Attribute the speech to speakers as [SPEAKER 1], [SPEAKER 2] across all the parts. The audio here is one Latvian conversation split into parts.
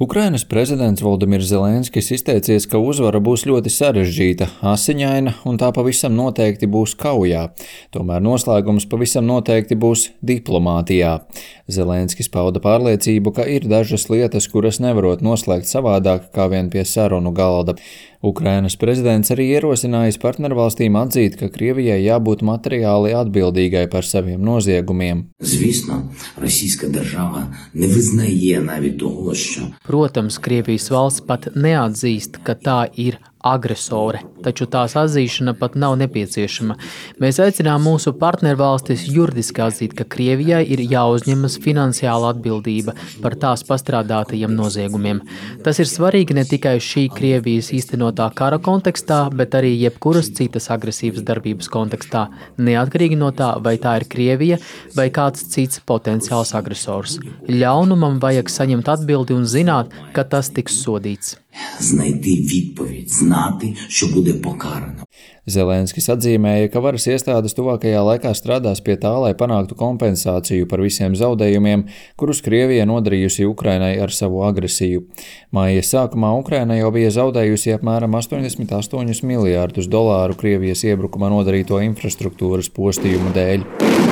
[SPEAKER 1] Ukrainas prezidents Voldimirs Zelenskis izteicies, ka uzvara būs ļoti sarežģīta, asiņaina un tā pavisam noteikti būs kaujā. Tomēr noslēgums pavisam noteikti būs diplomātijā. Zelenskis pauda pārliecību, ka ir dažas lietas, kuras nevarot noslēgt savādāk kā vien pie sarunu galda. Ukrainas prezidents arī ierosinājis partnervalstīm atzīt, ka Krievijai jābūt materiāli atbildīgai par saviem noziegumiem.
[SPEAKER 2] Звісно, російська держава не визнає навіть того, що
[SPEAKER 3] Protams, Krievijas valsts pat neatzīst, ka tā ir agresore, taču tās atzīšana pat nav nepieciešama. Mēs aicinām mūsu partnervalstis juridiski atzīt, ka Krievijai ir jāuzņemas finansiāla atbildība par tās pastrādātajiem noziegumiem. Tas ir svarīgi ne tikai šī Krievijas īstenotā kara kontekstā, bet arī jebkuras citas agresīvas darbības kontekstā, neatkarīgi no tā, vai tā ir Krievija vai kāds cits potenciāls agresors. Ļaunumam vajag saņemt atbildi un zināt, ka tas tiks sodīts.
[SPEAKER 2] знайти відповідь, знати, що буде покарано.
[SPEAKER 1] Zelenskis atzīmēja, ka varas iestādes tuvākajā laikā strādās pie tā, lai panāktu kompensāciju par visiem zaudējumiem, kurus Krievija nodarījusi Ukrainai ar savu agresiju. Māja sākumā Ukraina jau bija zaudējusi apmēram $88 miljārdus Krievijas iebrukuma nodarīto infrastruktūras postījumu dēļ.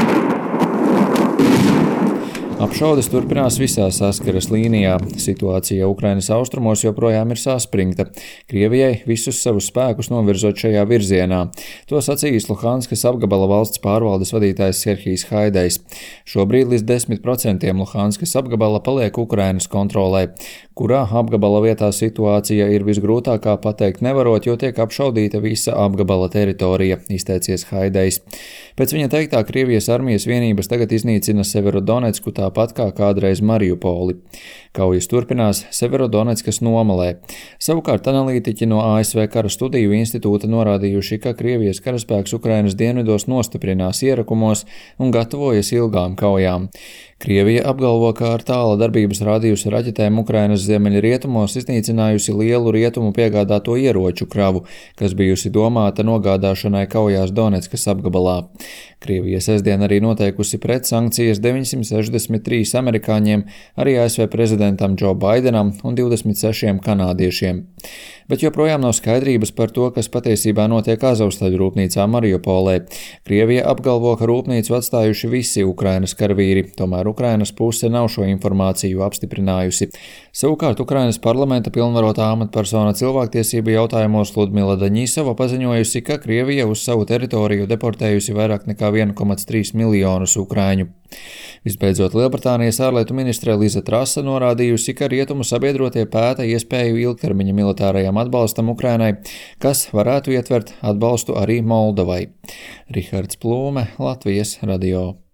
[SPEAKER 1] Apšaudes turpinās visā saskaras līnijā. Situācija Ukrainas austrumos joprojām ir saspringta. Krievijai visus savus spēkus novirzot šajā virzienā. To sacījis Luhanskas apgabala valsts pārvaldes vadītājs Serhijs Haidejs. Šobrīd līdz 10% Luhanskas apgabala paliek Ukrainas kontrolē, kurā apgabala vietā situācija ir visgrūtākā pateikt nevarot, jo tiek apšaudīta visa apgabala teritorija, izteicies Haidejs. Pēc viņa teiktā, Krievijas armijas vienības tagad iznīcina Severodonecku tāpat kā kādreiz Mariupoli. Kaujas turpinās Severodoneckas nomalē. Savukārt analītiķi no ASV Kara studiju institūta norādījuši, ka Krievijas karaspēks Ukrainas dienvidos nostiprinās ierakumos un gatavojas ilgām kaujām. Krievija apgalvo, ka ar tāla darbības rādījusi raķetēm Ukrainas ziemeļrietumos iznīcinājusi lielu rietumu piegādāto ieroču kravu, kas bijusi domāta nogādāšanai kaujās Doneckas apgabalā. Krievija sestdien arī noteikusi pretsankcijas 963 amerikāņiem, arī ASV prezidentam Džo Baidenam un 26 kanādiešiem. Bet joprojām nav skaidrības par to, kas patiesībā notiek Azovstaļu rūpnīcā Mariupolē. Krievija apgalvo, ka rūpnīcu atstājuši visi Ukrainas karavīri, tomēr Ukrainas puse nav šo informāciju apstiprinājusi. Savukārt Ukrainas parlamenta pilnvarotā amatpersona cilvēktiesību jautājumos Ludmila Daņisova paziņojusi, ka Krievija uz savu teritoriju deportējusi vairāk nekā 1,3 miljonus ukraiņu. Visbeidzot, Lielbritānijas ārlietu ministre Liza Trasa norādījusi, ka rietumu sabiedrotie pēta iespēju ilgtermiņa militārajam atbalstam Ukrainai, kas varētu ietvert atbalstu arī Moldovai. Rihards Plūme, Latvijas radio.